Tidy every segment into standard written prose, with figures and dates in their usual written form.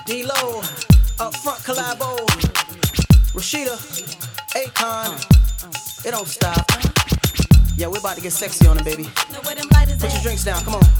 D-Lo, up front collabo, Rashida, Akon, it don't stop. Yeah, we're about to get sexy on it, baby. Put your drinks down, come on.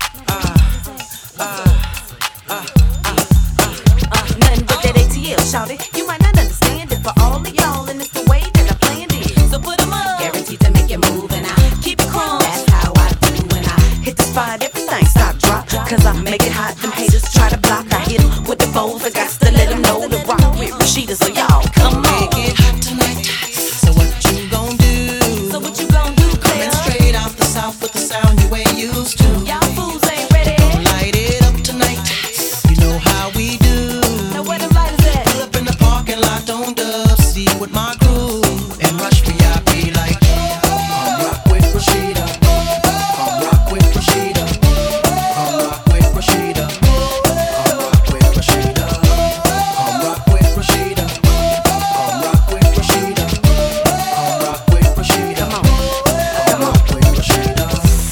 Nothing but that ATL, shout it. You might not understand it for all of y'all, and it's the way that I planned it. So put 'em up, guaranteed to make it move, and I keep it calm. That's how I do when I hit the spot. Everything stop, drop, cause I make it hot. Them haters try to block. I hit 'em with the bowls. I got to let 'em know to rock with Rashida. So y'all come on. Make it hot tonight. So what you gon' do? So what you gon' do, Claire? Coming straight out the south with the sound you ain't used to. Y'all fools ain't ready. Light it up tonight. You know how we do. Now where them lighters at? Pull up in the parking lot, don't dub. See with my crew and rush VIP like. Come rock with Rashida. Come rock with Rashida. Come rock with Rashida. Come rock with Rashida. Come rock with Rashida. Come rock with Rashida. Come rock with Rashida. Come on. Come rock with Rashida.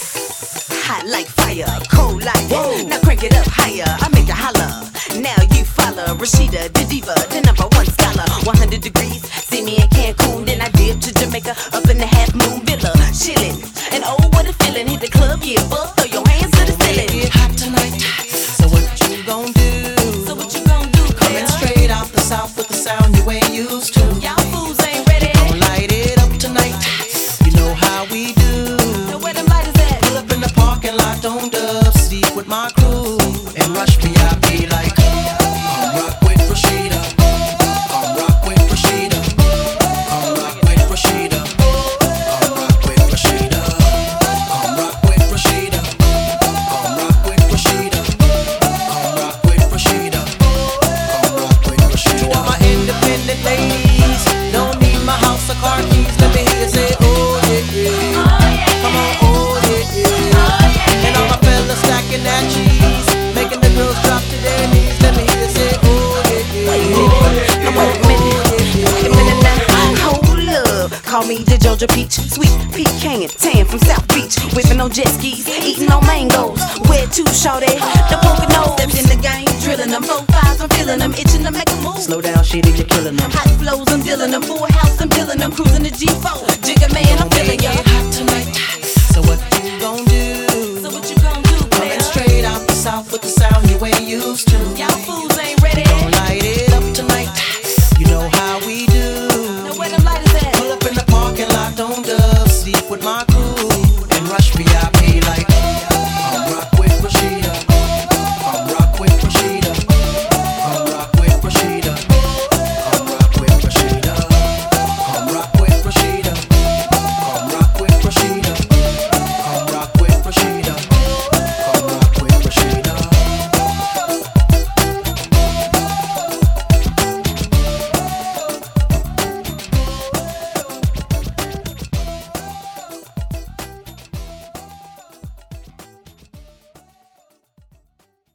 Hot like fire, cold like that. Now crank it up higher, I make you holler. Now you follow Rashida, the diva, the #1 scholar. 100 degrees, see me in Cancun, then I dip to Jamaica, up in the Half Moon Villa, chillin'. And oh, what a feeling! Hit the club, yeah, buzz, throw your hands to the Make ceiling. it hot tonight. So what you gon' do? So what you gon' do, Coming Claire? straight out the south with the sound you ain't used to. Y'all fools ain't ready. Gon' light it up tonight. You know how we do. Now where them lighters at? Pull up in the parking lot, don't dub. Sleep with my crew and rush VIP like. Come rock with Rashida. Come rock with Rashida. Come rock with Rashida. Come rock with Rashida. Come rock with Rashida. Come rock with Rashida. Come rock with Rashida. Come rock with Rashida. To all my independent ladies, don't need my house or car keys. Let me hear you say, oh yeah, yeah. Come on, oh yeah, yeah. And all my fellas stacking that cheese, making the girls drop to their knees. Let me hear you say, oh yeah, yeah. Now wait a minute now, hold up. Call me the Georgia peach, sweet pecan, tan from South Beach, whipping on jet skis, eating on mangoes. Where to, shorty? The Poconos, stepped in the game, drilling them 4-5s, I'm feeling them, itching to make a move. Slow down, shitty, you're killing them. Hot flows, I'm dealing them. Full house, I'm dealing them. Cruising the G4,